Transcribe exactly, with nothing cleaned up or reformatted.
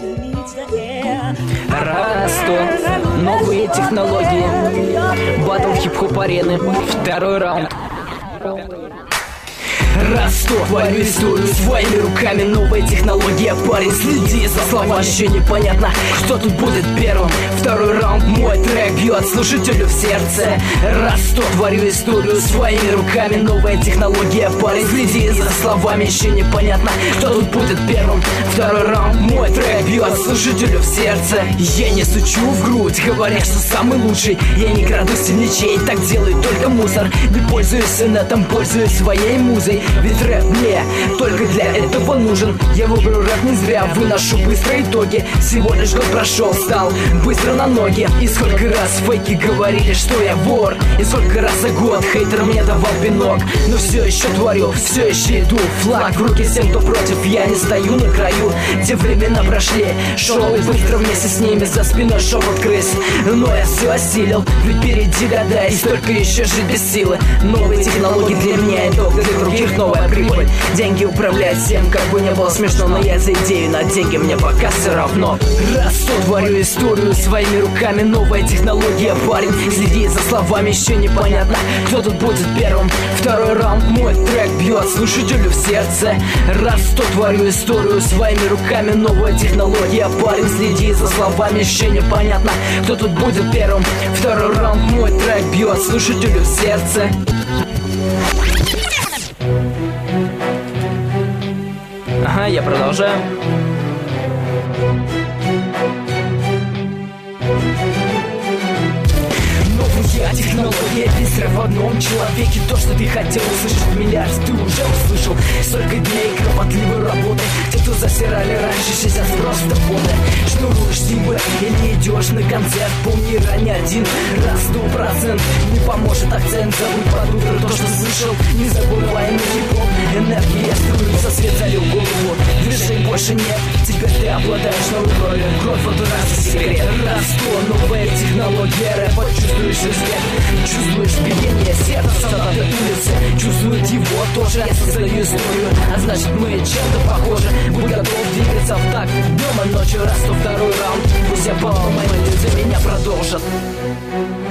Растут новые технологии, батл хип-хоп арены, второй раунд. Расту, твою историю своими руками, новая технология, парень, следи за слова, еще непонятно, кто тут будет первым. Второй раунд, мой трек бьет слушателю в сердце. Расту, творю историю своими руками, новая технология, парень, следи за словами, еще непонятно, кто тут будет первым. Второй раунд, мой трек бьет слушателю в сердце. Я не сучу в грудь, говоря, что самый лучший. Я не краду сильничей, так делает только мусор. Не пользуюсь инетом, пользуюсь своей музой. Ведь рэп мне только для этого нужен. Я выбрал рэп не зря, выношу быстро итоги. Всего лишь год прошел, стал быстро на ноги. И сколько раз фейки говорили, что я вор. И сколько раз за год хейтер мне давал пинок. Но все еще творю, все еще иду. Флаг в руки всем, кто против, я не стою на краю. Те времена прошли, шел и быстро вместе с ними за спиной шепот крыс. Но я все осилил, ведь впереди года и столько еще жить без силы. Новые технологии для меня итог, для других новая прибыль. Деньги управляют всем, как бы не было смешно, но я за идею, на деньги мне пока все равно. Расту, творю историю своими руками, новая технология, парень, следи за словами, еще непонятно, кто тут будет первым. Второй раунд, мой трек бьет слушателю в сердце. Расту, творю историю своими руками, новая технология, парень, следи за словами, еще непонятно, кто тут будет первым. Второй раунд, мой трек бьет слушателю в сердце. Ага, я продолжаю. Новая технология, быстро в одном человеке. То, что ты хотел услышать, миллиард ты уже услышал. Столько дней кропотливой работы. Те, кто засирали раньше, сейчас просто поды. Шнуруешь символы или идешь на концерт. Помни, ранее один раз сто процентов не поможет акцент. Забудь под утро то, что слышал. Не забывай на хип-хоп. Энергия струится, свет залил голову. Движений больше нет, теперь ты обладаешь новой ролью. Кровь вот раз секрет. Расту, новая технология рэпа. Чувствуешь respect, чувствуешь биение сердца на этой улице. Чувствует его тоже, я создаю историю, а значит мы чем-то похожи. Будь готов двигаться в такт днем и ночью. Расту, второй раунд, пусть я поломаю, за меня продолжат.